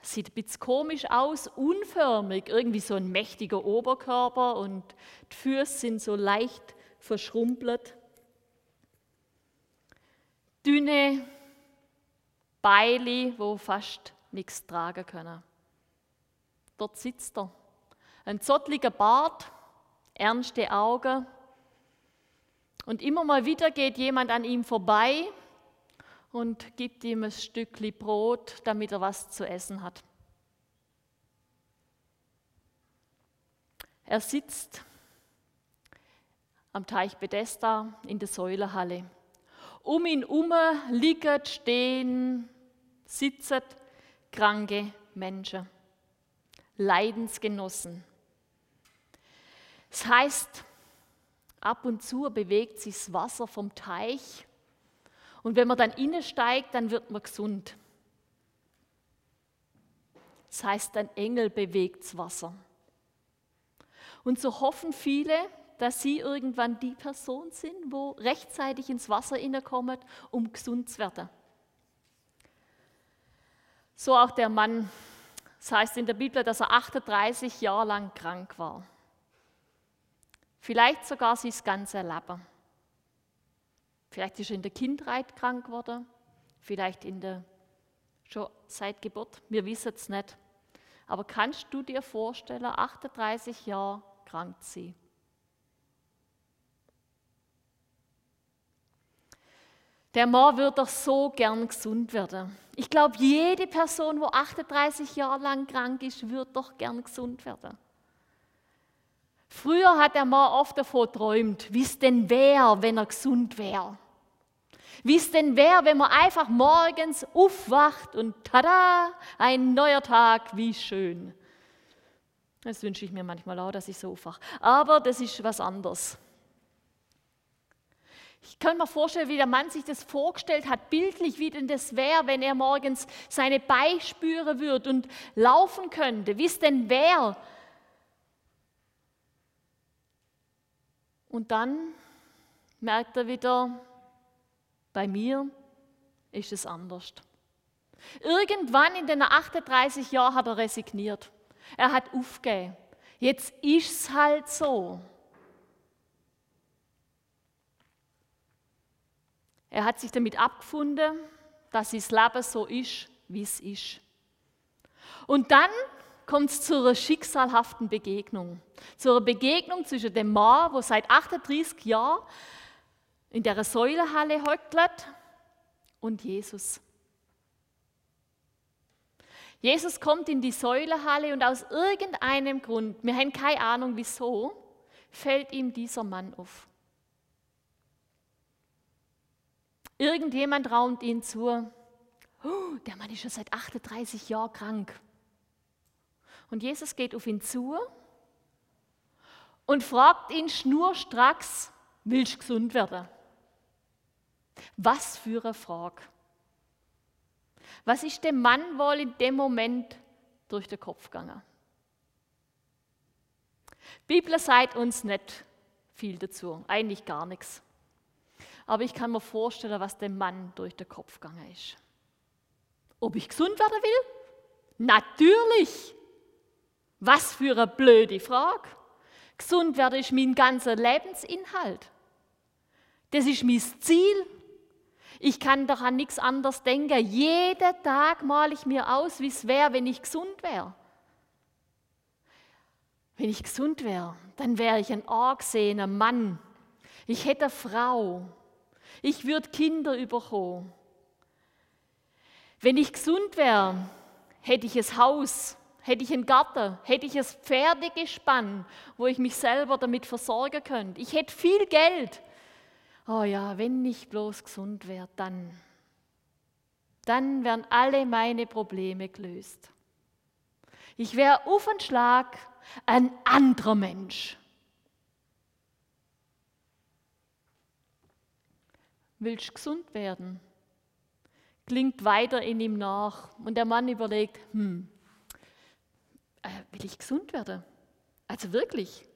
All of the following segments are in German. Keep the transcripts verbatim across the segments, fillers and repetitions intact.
Sieht ein bisschen komisch aus, unförmig, irgendwie so ein mächtiger Oberkörper und die Füße sind so leicht verschrumpelt. Dünne Beine, wo fast nichts tragen können. Dort sitzt er. Ein zottliger Bart, ernste Augen. Und immer mal wieder geht jemand an ihm vorbei und gibt ihm ein Stückchen Brot, damit er was zu essen hat. Er sitzt am Teich Bethesda in der Säulenhalle. Um ihn herum liegen, stehen, sitzen kranke Menschen, Leidensgenossen. Das heißt, ab und zu bewegt sich das Wasser vom Teich und wenn man dann hineinsteigt, dann wird man gesund. Das heißt, ein Engel bewegt das Wasser. Und so hoffen viele, dass sie irgendwann die Person sind, wo rechtzeitig ins Wasser hineinkommt, um gesund zu werden. So auch der Mann. Das heißt in der Bibel, dass er achtunddreißig Jahre lang krank war. Vielleicht sogar sein ganzes Leben. Vielleicht ist er in der Kindheit krank geworden, vielleicht in der, schon seit Geburt, wir wissen es nicht. Aber kannst du dir vorstellen, achtunddreißig Jahre krank zu sein? Der Mann würde doch so gern gesund werden. Ich glaube, jede Person, die achtunddreißig Jahre lang krank ist, würde doch gern gesund werden. Früher hat der Mann oft davon geträumt, wie es denn wäre, wenn er gesund wäre. Wie es denn wäre, wenn man einfach morgens aufwacht und tada, ein neuer Tag, wie schön. Das wünsche ich mir manchmal auch, dass ich so aufwache. Aber das ist was anderes. Ich kann mir vorstellen, wie der Mann sich das vorgestellt hat, bildlich, wie denn das wäre, wenn er morgens seine Beine spüren würde und laufen könnte, wie es denn wäre. Und dann merkt er wieder, bei mir ist es anders. Irgendwann in den achtunddreißig Jahren hat er resigniert. Er hat aufgegeben. Jetzt ist es halt so. Er hat sich damit abgefunden, dass sein Leben so ist, wie es ist. Und dann kommt es zu einer schicksalhaften Begegnung. Zu einer Begegnung zwischen dem Mann, der seit achtunddreißig Jahren in der Säulenhalle hockt, und Jesus. Jesus kommt in die Säulenhalle und aus irgendeinem Grund, wir haben keine Ahnung wieso, fällt ihm dieser Mann auf. Irgendjemand raunt ihn zu, oh, der Mann ist schon seit achtunddreißig Jahren krank. Und Jesus geht auf ihn zu und fragt ihn schnurstracks, willst du gesund werden? Was für eine Frage. Was ist dem Mann wohl in dem Moment durch den Kopf gegangen? Die Bibel sagt uns nicht viel dazu, eigentlich gar nichts. Aber ich kann mir vorstellen, was dem Mann durch den Kopf gegangen ist. Ob ich gesund werden will? Natürlich! Was für eine blöde Frage. Gesund werden ist mein ganzer Lebensinhalt. Das ist mein Ziel. Ich kann doch an nichts anderes denken. Jeden Tag male ich mir aus, wie es wäre, wenn ich gesund wäre. Wenn ich gesund wäre, dann wäre ich ein angesehener Mann. Ich hätte eine Frau. Ich würde Kinder bekommen. Wenn ich gesund wäre, hätte ich ein Haus, hätte ich einen Garten, hätte ich ein Pferdegespann, wo ich mich selber damit versorgen könnte. Ich hätte viel Geld. Oh ja, wenn ich bloß gesund wäre, dann, dann wären alle meine Probleme gelöst. Ich wäre auf einen Schlag ein anderer Mensch. Willst du gesund werden? Klingt weiter in ihm nach und der Mann überlegt, hm, äh, will ich gesund werden? Also wirklich?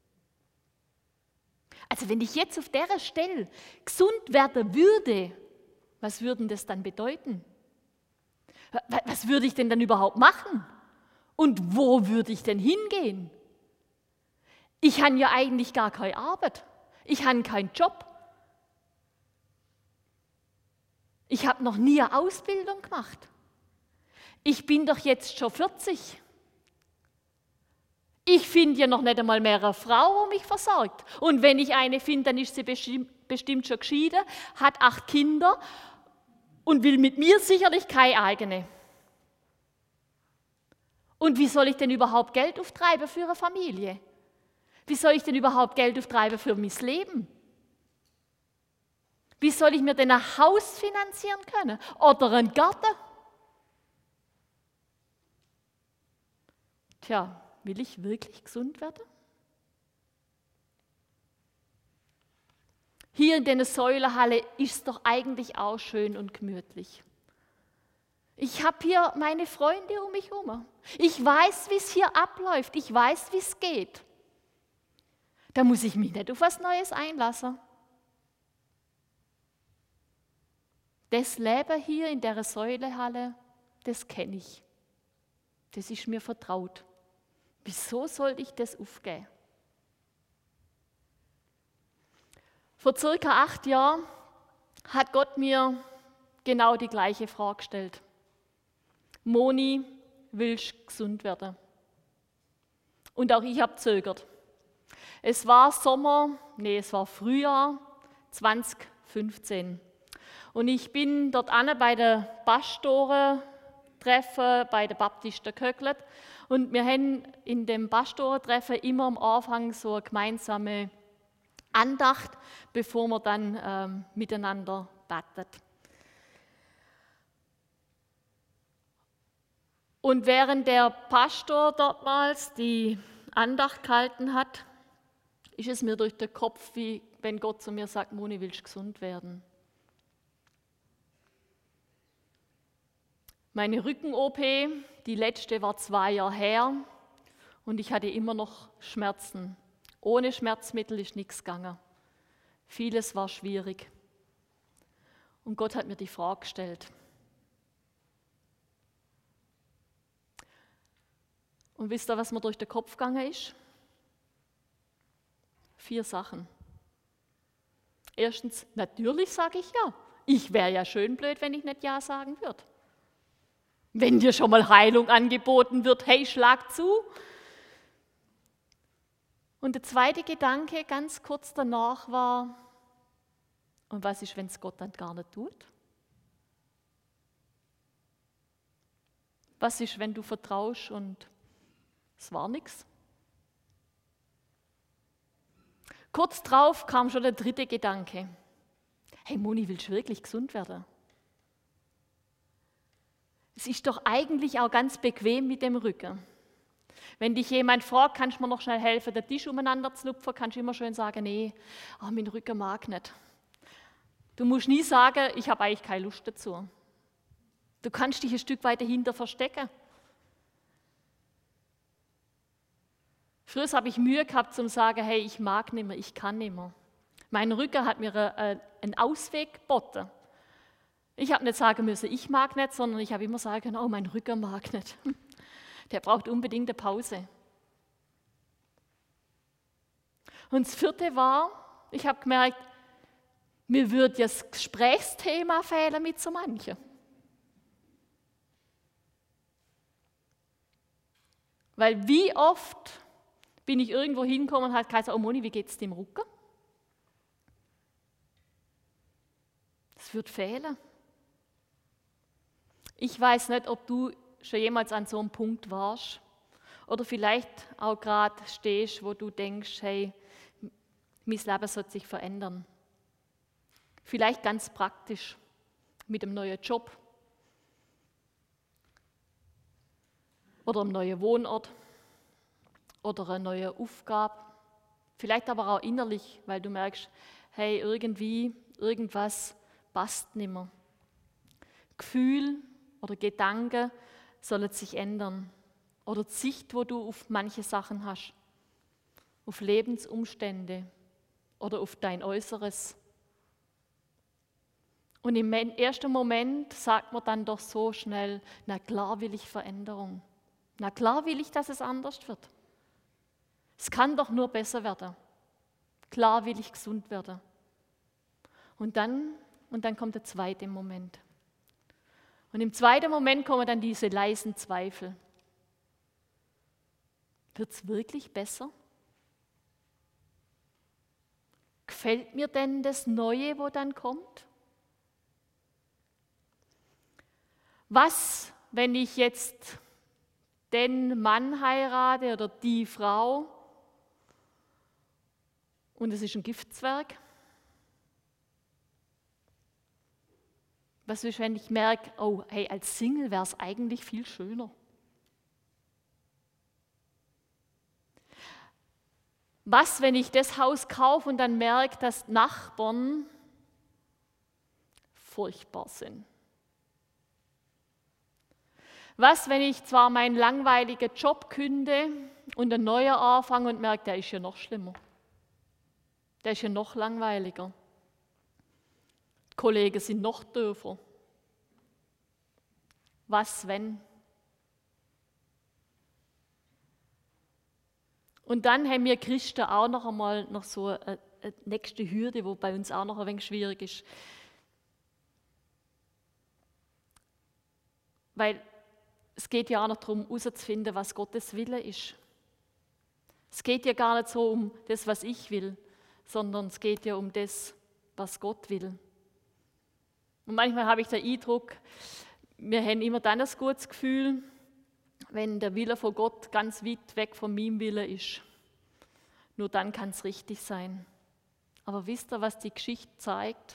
Also wenn ich jetzt auf der Stelle gesund werden würde, was würde das dann bedeuten? Was würde ich denn dann überhaupt machen? Und wo würde ich denn hingehen? Ich habe ja eigentlich gar keine Arbeit. Ich habe keinen Job. Ich habe noch nie eine Ausbildung gemacht. Ich bin doch jetzt schon vierzig. Ich finde ja noch nicht einmal mehr eine Frau, die mich versorgt. Und wenn ich eine finde, dann ist sie bestimmt schon geschieden, hat acht Kinder und will mit mir sicherlich keine eigene. Und wie soll ich denn überhaupt Geld auftreiben für eine Familie? Wie soll ich denn überhaupt Geld auftreiben für mein Leben? Wie soll ich mir denn ein Haus finanzieren können? Oder einen Garten? Tja, will ich wirklich gesund werden? Hier in der Säulenhalle ist es doch eigentlich auch schön und gemütlich. Ich habe hier meine Freunde um mich herum. Ich weiß, wie es hier abläuft. Ich weiß, wie es geht. Da muss ich mich nicht auf was Neues einlassen. Das Leben hier in der Säulenhalle, das kenne ich. Das ist mir vertraut. Wieso sollte ich das aufgeben? Vor circa acht Jahren hat Gott mir genau die gleiche Frage gestellt. Moni, willst du gesund werden? Und auch ich habe zögert. Es war Sommer, nee, es war Frühjahr zwanzig fünfzehn. Und ich bin dort an bei den Pastorentreffen bei den Baptisten Köcklet. Und wir haben in dem Pastorentreffen immer am Anfang so eine gemeinsame Andacht, bevor wir dann ähm, miteinander beten. Und während der Pastor dortmals die Andacht gehalten hat, ist es mir durch den Kopf, wie wenn Gott zu mir sagt, Moni, willst du gesund werden? Meine Rücken-O P, die letzte war zwei Jahre her und ich hatte immer noch Schmerzen. Ohne Schmerzmittel ist nichts gegangen. Vieles war schwierig. Und Gott hat mir die Frage gestellt. Und wisst ihr, was mir durch den Kopf gegangen ist? Vier Sachen. Erstens, natürlich sage ich ja. Ich wäre ja schön blöd, wenn ich nicht ja sagen würde. Wenn dir schon mal Heilung angeboten wird, hey, schlag zu. Und der zweite Gedanke, ganz kurz danach, war, und was ist, wenn es Gott dann gar nicht tut? Was ist, wenn du vertraust und es war nichts? Kurz drauf kam schon der dritte Gedanke. Hey Moni, willst du wirklich gesund werden? Es ist doch eigentlich auch ganz bequem mit dem Rücken. Wenn dich jemand fragt, kannst du mir noch schnell helfen, den Tisch umeinander zu lupfen, kannst du immer schön sagen, nee, oh, mein Rücken mag nicht. Du musst nie sagen, ich habe eigentlich keine Lust dazu. Du kannst dich ein Stück weit dahinter verstecken. Früher habe ich Mühe gehabt, zu sagen, hey, ich mag nicht mehr, ich kann nicht mehr. Mein Rücken hat mir einen Ausweg geboten. Ich habe nicht sagen müssen, ich mag nicht, sondern ich habe immer sagen können, oh, mein Rücken mag nicht. Der braucht unbedingt eine Pause. Und das vierte war, ich habe gemerkt, mir würde das Gesprächsthema fehlen mit so manchen. Weil wie oft bin ich irgendwo hingekommen und hat gesagt, oh Moni, wie geht es dir im Rücken? Das wird fehlen. Ich weiß nicht, ob du schon jemals an so einem Punkt warst oder vielleicht auch gerade stehst, wo du denkst, hey, mein Leben soll sich verändern. Vielleicht ganz praktisch mit einem neuen Job oder einem neuen Wohnort oder einer neuen Aufgabe. Vielleicht aber auch innerlich, weil du merkst, hey, irgendwie, irgendwas passt nicht mehr. Gefühl oder Gedanken sollen sich ändern. Oder die Sicht, wo du auf manche Sachen hast. Auf Lebensumstände oder auf dein Äußeres. Und im ersten Moment sagt man dann doch so schnell, na klar will ich Veränderung. Na klar will ich, dass es anders wird. Es kann doch nur besser werden. Klar will ich gesund werden. Und dann, und dann kommt der zweite Moment. Und im zweiten Moment kommen dann diese leisen Zweifel. Wird es wirklich besser? Gefällt mir denn das Neue, wo dann kommt? Was, wenn ich jetzt den Mann heirate oder die Frau und es ist ein Giftzwerg? Was ist, wenn ich merke, oh, hey, als Single wäre es eigentlich viel schöner? Was, wenn ich das Haus kaufe und dann merke, dass Nachbarn furchtbar sind? Was, wenn ich zwar meinen langweiligen Job künde und einen neuen anfange und merke, der ist ja noch schlimmer. Der ist ja noch langweiliger. Die Kollegen sind noch dürfer. Was, wenn? Und dann haben wir Christen auch noch einmal noch so eine, eine nächste Hürde, wo bei uns auch noch ein wenig schwierig ist. Weil es geht ja auch noch darum, herauszufinden, was Gottes Wille ist. Es geht ja gar nicht so um das, was ich will, sondern es geht ja um das, was Gott will. Und manchmal habe ich den Eindruck, wir haben immer dann ein gutes Gefühl, wenn der Wille von Gott ganz weit weg von meinem Willen ist. Nur dann kann es richtig sein. Aber wisst ihr, was die Geschichte zeigt?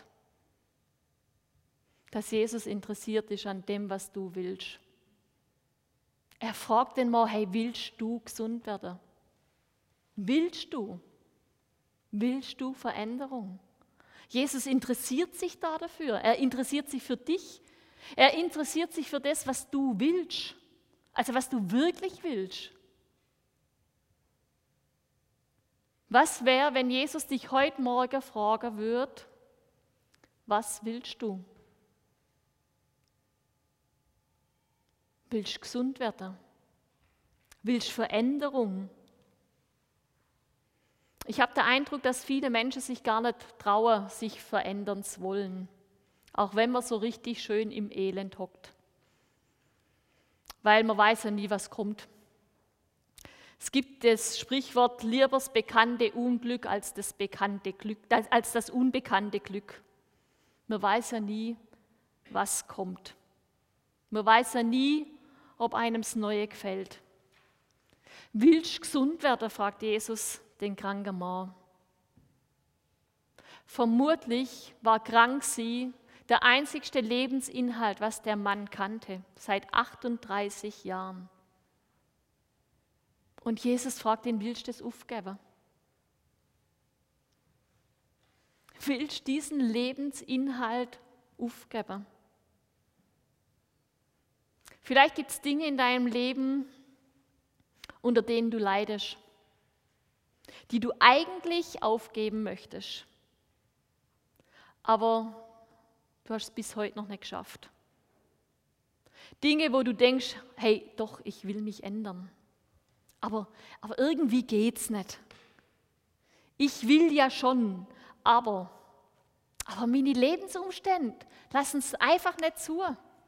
Dass Jesus interessiert ist an dem, was du willst. Er fragt den mal, hey, willst du gesund werden? Willst du? Willst du Veränderung? Jesus interessiert sich da dafür. Er interessiert sich für dich. Er interessiert sich für das, was du willst. Also was du wirklich willst. Was wäre, wenn Jesus dich heute Morgen fragen würde, was willst du? Willst du gesund werden? Willst du Veränderung? Ich habe den Eindruck, dass viele Menschen sich gar nicht trauen, sich verändern zu wollen. Auch wenn man so richtig schön im Elend hockt. Weil man weiß ja nie, was kommt. Es gibt das Sprichwort, lieber das bekannte Unglück als das bekannte Glück, als das unbekannte Glück. Man weiß ja nie, was kommt. Man weiß ja nie, ob einem das Neue gefällt. Willst du gesund werden, fragt Jesus den kranken Mann. Vermutlich war krank sie der einzigste Lebensinhalt, was der Mann kannte, seit achtunddreißig Jahren. Und Jesus fragt ihn, willst du das aufgeben? Willst du diesen Lebensinhalt aufgeben? Vielleicht gibt es Dinge in deinem Leben, unter denen du leidest, die du eigentlich aufgeben möchtest. Aber du hast es bis heute noch nicht geschafft. Dinge, wo du denkst, hey, doch, ich will mich ändern. Aber, aber irgendwie geht's nicht. Ich will ja schon, aber, aber meine Lebensumstände lassen es einfach nicht zu.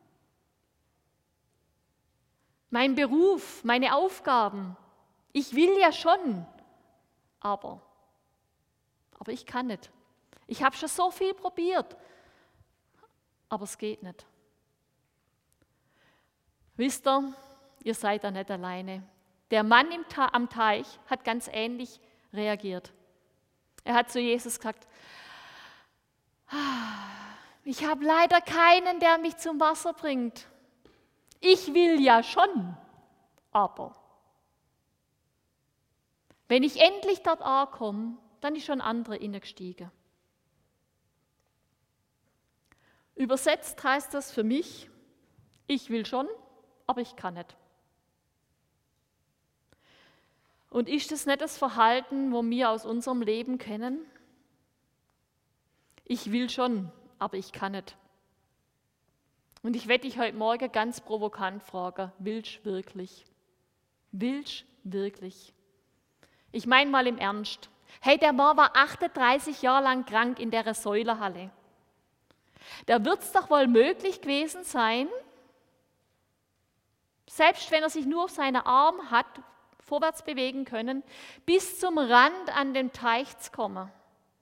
Mein Beruf, meine Aufgaben, ich will ja schon, aber, aber ich kann nicht. Ich habe schon so viel probiert, aber es geht nicht. Wisst ihr, ihr seid da nicht alleine. Der Mann im Ta- am Teich hat ganz ähnlich reagiert. Er hat zu Jesus gesagt, ich habe leider keinen, der mich zum Wasser bringt. Ich will ja schon, aber wenn ich endlich dort ankomme, dann ist schon andere hineingestiegen. Übersetzt heißt das für mich, ich will schon, aber ich kann nicht. Und ist das nicht das Verhalten, wo wir aus unserem Leben kennen? Ich will schon, aber ich kann nicht. Und ich werde dich heute Morgen ganz provokant fragen, willst du wirklich? Willst du wirklich? Ich meine mal im Ernst. Hey, der Mann war achtunddreißig Jahre lang krank in der Säulehalle. Da wird es doch wohl möglich gewesen sein, selbst wenn er sich nur auf seine Arme hat vorwärts bewegen können, bis zum Rand an den Teich zu kommen.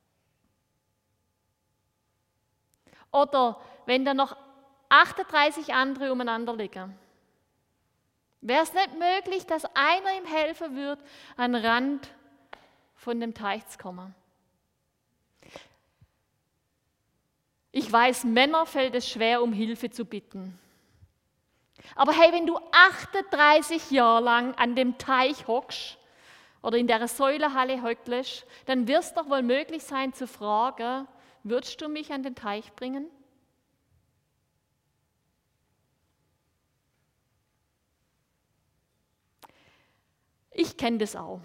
Oder wenn da noch achtunddreißig andere umeinander liegen. Wäre es nicht möglich, dass einer ihm helfen würde, an den Rand von dem Teich zu kommen? Ich weiß, Männer fällt es schwer, um Hilfe zu bitten. Aber hey, wenn du achtunddreißig Jahre lang an dem Teich hockst oder in der Säulehalle hockelst, dann wird es doch wohl möglich sein zu fragen, würdest du mich an den Teich bringen? Ich kenne das auch,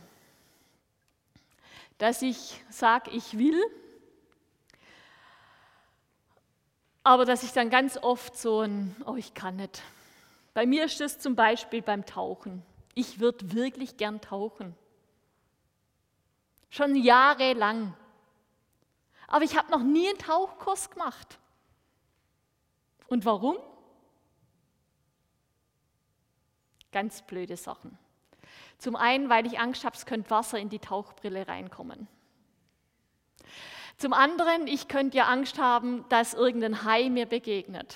dass ich sage, ich will, aber dass ich dann ganz oft so ein, oh, ich kann nicht. Bei mir ist das zum Beispiel beim Tauchen. Ich würde wirklich gern tauchen. Schon jahrelang. Aber ich habe noch nie einen Tauchkurs gemacht. Und warum? Ganz blöde Sachen. Zum einen, weil ich Angst habe, es könnte Wasser in die Tauchbrille reinkommen. Zum anderen, ich könnte ja Angst haben, dass irgendein Hai mir begegnet.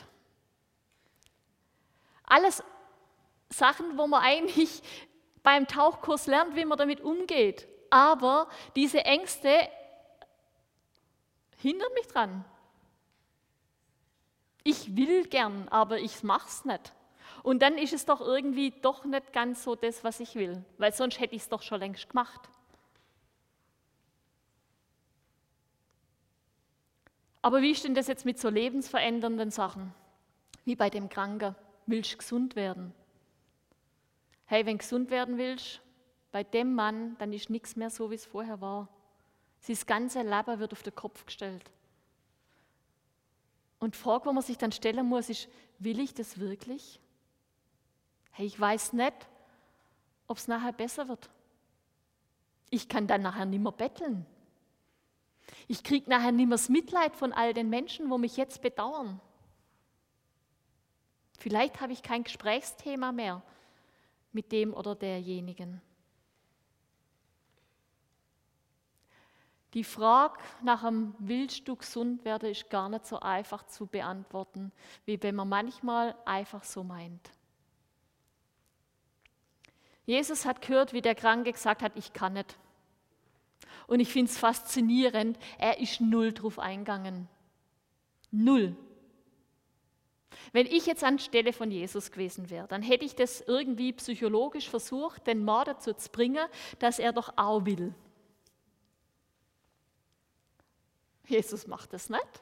Alles Sachen, wo man eigentlich beim Tauchkurs lernt, wie man damit umgeht. Aber diese Ängste hindern mich dran. Ich will gern, aber ich mache es nicht. Und dann ist es doch irgendwie doch nicht ganz so das, was ich will, weil sonst hätte ich es doch schon längst gemacht. Aber wie ist denn das jetzt mit so lebensverändernden Sachen? Wie bei dem Kranken. Willst du gesund werden? Hey, wenn du gesund werden willst, bei dem Mann, dann ist nichts mehr so, wie es vorher war. Sein ganze Leben wird auf den Kopf gestellt. Und die Frage, die man sich dann stellen muss, ist, will ich das wirklich? Hey, ich weiß nicht, ob es nachher besser wird. Ich kann dann nachher nicht mehr betteln. Ich kriege nachher nicht mehr das Mitleid von all den Menschen, die mich jetzt bedauern. Vielleicht habe ich kein Gesprächsthema mehr mit dem oder derjenigen. Die Frage nach dem willst du gesund werden, ist gar nicht so einfach zu beantworten, wie wenn man manchmal einfach so meint. Jesus hat gehört, wie der Kranke gesagt hat, ich kann nicht. Und ich finde es faszinierend, er ist null drauf eingegangen. Null. Wenn ich jetzt anstelle von Jesus gewesen wäre, dann hätte ich das irgendwie psychologisch versucht, den Mann dazu zu bringen, dass er doch auch will. Jesus macht das nicht.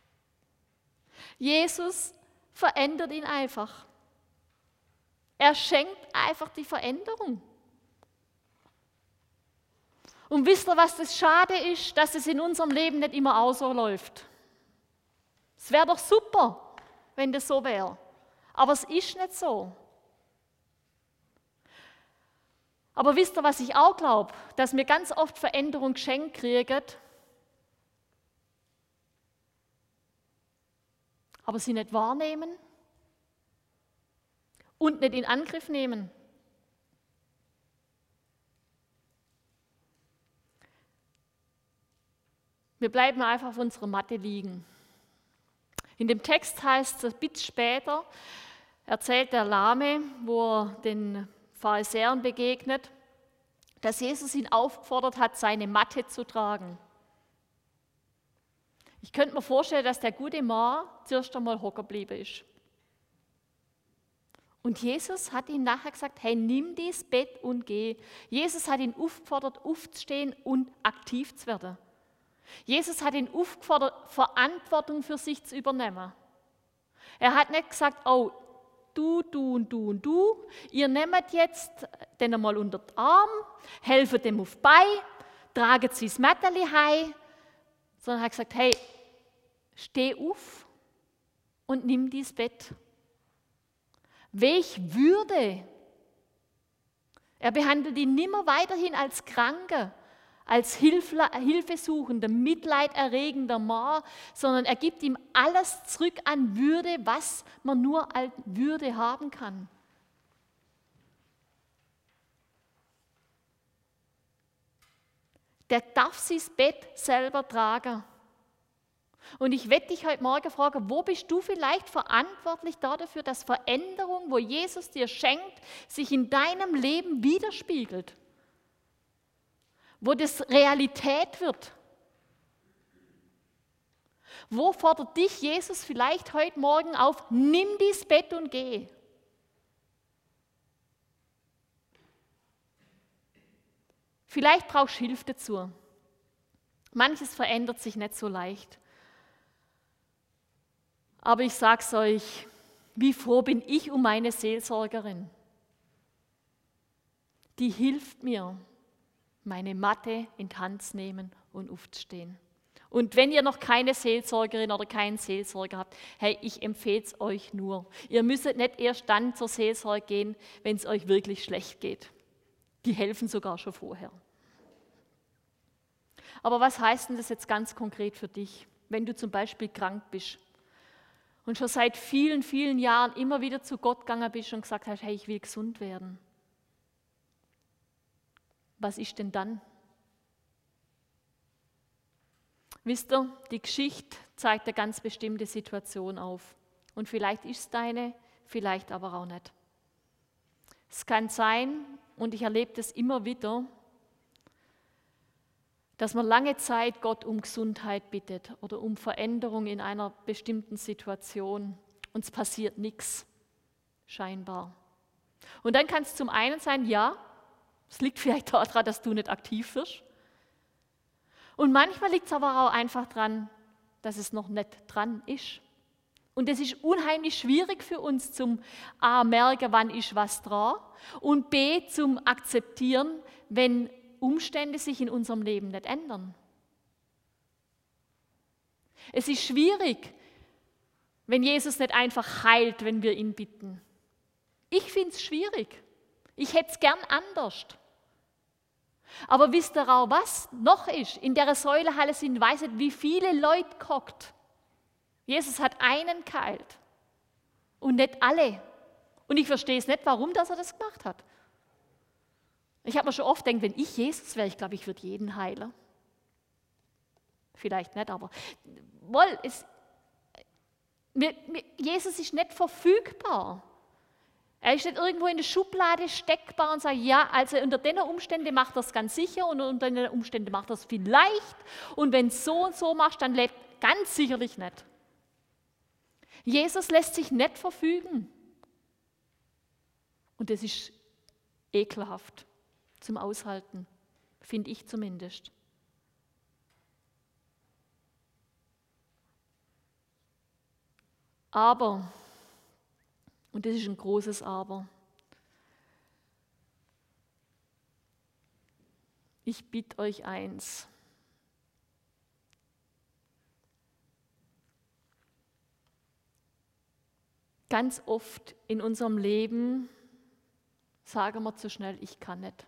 Jesus verändert ihn einfach. Er schenkt einfach die Veränderung. Und wisst ihr, was das Schade ist, dass es in unserem Leben nicht immer auch so läuft? Es wäre doch super, wenn das so wäre. Aber es ist nicht so. Aber wisst ihr, was ich auch glaube? Dass wir ganz oft Veränderung geschenkt kriegen, aber sie nicht wahrnehmen und nicht in Angriff nehmen. Wir bleiben einfach auf unserer Matte liegen. In dem Text heißt es, ein bisschen später erzählt der Lahme, wo er den Pharisäern begegnet, dass Jesus ihn aufgefordert hat, seine Matte zu tragen. Ich könnte mir vorstellen, dass der gute Mann zuerst einmal hocken geblieben ist. Und Jesus hat ihm nachher gesagt, hey, nimm dieses Bett und geh. Jesus hat ihn aufgefordert, aufzustehen und aktiv zu werden. Jesus hat ihn aufgefordert, Verantwortung für sich zu übernehmen. Er hat nicht gesagt, oh, du, du und du und du, ihr nehmt jetzt den einmal unter den Arm, helft dem auf die Beine, traget sie das Mätteli heim, sondern er hat gesagt, hey, steh auf und nimm dies Bett. Welch Würde! Er behandelt ihn nimmer weiterhin als Kranker, als Hilfesuchender, mitleiderregender Mann, sondern er gibt ihm alles zurück an Würde, was man nur als Würde haben kann. Der darf sich das Bett selber tragen. Und ich werde dich heute Morgen fragen, wo bist du vielleicht verantwortlich dafür, dass Veränderung, wo Jesus dir schenkt, sich in deinem Leben widerspiegelt? Wo das Realität wird? Wo fordert dich Jesus vielleicht heute Morgen auf, nimm dieses Bett und geh? Vielleicht brauchst du Hilfe dazu. Manches verändert sich nicht so leicht. Aber ich sage es euch, wie froh bin ich um meine Seelsorgerin. Die hilft mir, meine Matte in die Hand zu nehmen und aufzustehen. Und wenn ihr noch keine Seelsorgerin oder keinen Seelsorger habt, hey, ich empfehle es euch nur. Ihr müsst nicht erst dann zur Seelsorge gehen, wenn es euch wirklich schlecht geht. Die helfen sogar schon vorher. Aber was heißt denn das jetzt ganz konkret für dich, wenn du zum Beispiel krank bist und schon seit vielen, vielen Jahren immer wieder zu Gott gegangen bist und gesagt hast, hey, ich will gesund werden? Was ist denn dann? Wisst ihr, die Geschichte zeigt eine ganz bestimmte Situation auf. Und vielleicht ist es deine, vielleicht aber auch nicht. Es kann sein, und ich erlebe das immer wieder, dass man lange Zeit Gott um Gesundheit bittet oder um Veränderung in einer bestimmten Situation und es passiert nichts, scheinbar. Und dann kann es zum einen sein, ja, es liegt vielleicht daran, dass du nicht aktiv wirst. Und manchmal liegt es aber auch einfach daran, dass es noch nicht dran ist. Und es ist unheimlich schwierig für uns zum A, merken, wann ist was dran und B, zum akzeptieren, wenn Umstände sich in unserem Leben nicht ändern. Es ist schwierig, wenn Jesus nicht einfach heilt, wenn wir ihn bitten. Ich finde es schwierig. Ich hätte es gern anders. Aber wisst ihr auch, was noch ist? In der Säulehalle sind, weiß nicht, wie viele Leute gehockt. Jesus hat einen geheilt und nicht alle. Und ich verstehe es nicht, warum dass er das gemacht hat. Ich habe mir schon oft gedacht, wenn ich Jesus wäre, ich glaube, ich würde jeden heilen. Vielleicht nicht, aber wohl, es, mir, mir, Jesus ist nicht verfügbar. Er ist nicht irgendwo in der Schublade steckbar und sagt, ja, also unter den Umständen macht er es ganz sicher und unter den Umständen macht er es vielleicht. Und wenn du so und so machst, dann lebt ganz sicherlich nicht. Jesus lässt sich nicht verfügen. Und das ist ekelhaft zum Aushalten, finde ich zumindest. Aber, und das ist ein großes Aber, ich bitte euch eins. Ganz oft in unserem Leben sagen wir zu schnell, ich kann nicht.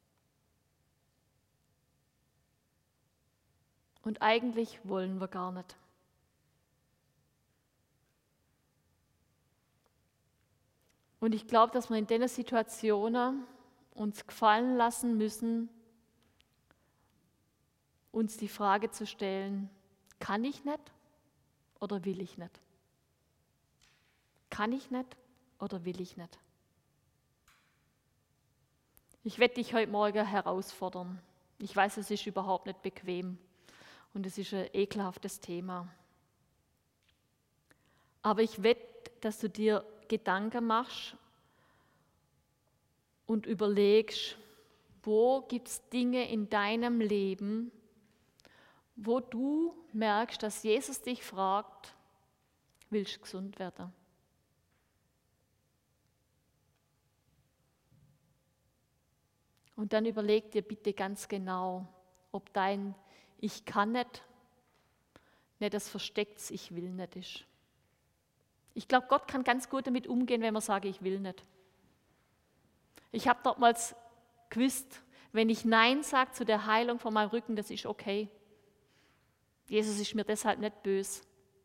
Und eigentlich wollen wir gar nicht. Und ich glaube, dass wir in diesen Situationen uns gefallen lassen müssen, uns die Frage zu stellen, kann ich nicht oder will ich nicht? Kann ich nicht oder will ich nicht? Ich werde dich heute Morgen herausfordern. Ich weiß, es ist überhaupt nicht bequem und es ist ein ekelhaftes Thema. Aber ich wette, dass du dir Gedanken machst und überlegst, wo gibt es Dinge in deinem Leben, wo du merkst, dass Jesus dich fragt, willst du gesund werden? Und dann überleg dir bitte ganz genau, ob dein Ich kann nicht, nicht das verstecktes Ich will nicht ist. Ich glaube, Gott kann ganz gut damit umgehen, wenn man sagt, ich will nicht. Ich habe damals gewusst, wenn ich Nein sage zu der Heilung von meinem Rücken, das ist okay. Jesus ist mir deshalb nicht böse.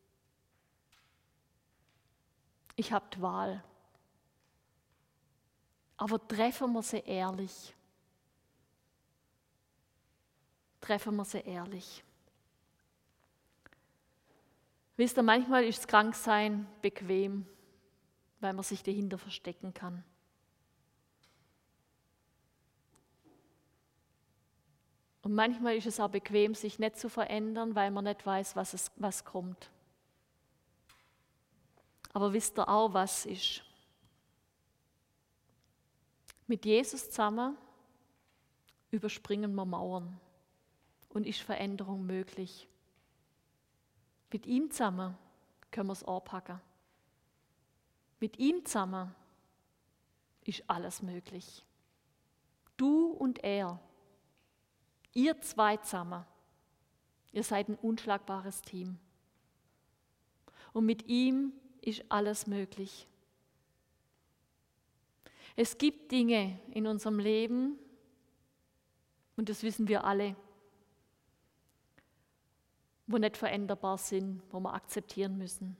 Ich habe die Wahl. Aber treffen wir sie ehrlich. Treffen wir sie ehrlich. Wisst ihr, manchmal ist das Kranksein bequem, weil man sich dahinter verstecken kann. Und manchmal ist es auch bequem, sich nicht zu verändern, weil man nicht weiß, was, es, was kommt. Aber wisst ihr auch, was ist? Mit Jesus zusammen überspringen wir Mauern und ist Veränderung möglich. Mit ihm zusammen können wir es anpacken. Mit ihm zusammen ist alles möglich. Du und er, ihr zwei zusammen, ihr seid ein unschlagbares Team. Und mit ihm ist alles möglich. Es gibt Dinge in unserem Leben, und das wissen wir alle, wo nicht veränderbar sind, wo wir akzeptieren müssen.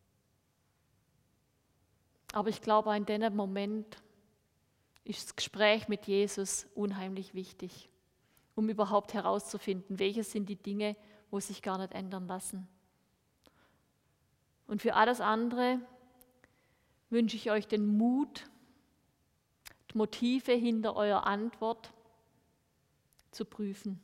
Aber ich glaube, in diesem Moment ist das Gespräch mit Jesus unheimlich wichtig, um überhaupt herauszufinden, welche sind die Dinge, wo sich gar nicht ändern lassen. Und für alles andere wünsche ich euch den Mut, die Motive hinter eurer Antwort zu prüfen.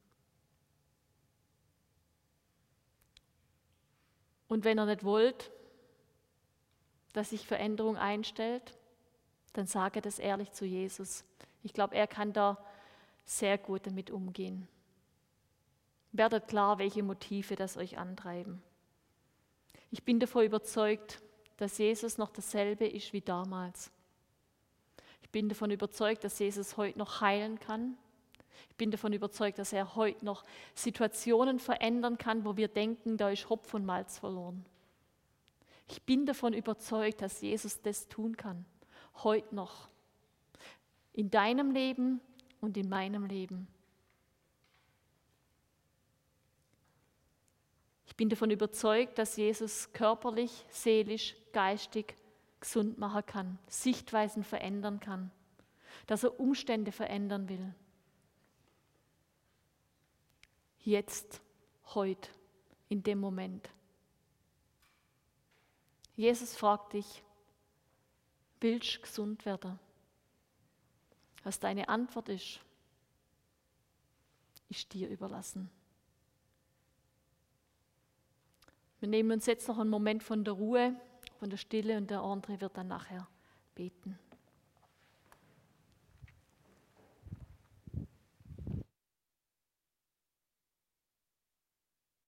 Und wenn ihr nicht wollt, dass sich Veränderung einstellt, dann sage das ehrlich zu Jesus. Ich glaube, er kann da sehr gut damit umgehen. Werdet klar, welche Motive das euch antreiben. Ich bin davon überzeugt, dass Jesus noch dasselbe ist wie damals. Ich bin davon überzeugt, dass Jesus heute noch heilen kann. Ich bin davon überzeugt, dass er heute noch Situationen verändern kann, wo wir denken, da ist Hopf und Malz verloren. Ich bin davon überzeugt, dass Jesus das tun kann. Heute noch. In deinem Leben und in meinem Leben. Ich bin davon überzeugt, dass Jesus körperlich, seelisch, geistig gesund machen kann, Sichtweisen verändern kann, dass er Umstände verändern will. Jetzt, heute, in dem Moment. Jesus fragt dich, willst du gesund werden? Was deine Antwort ist, ist dir überlassen. Wir nehmen uns jetzt noch einen Moment von der Ruhe, von der Stille und der André wird dann nachher beten.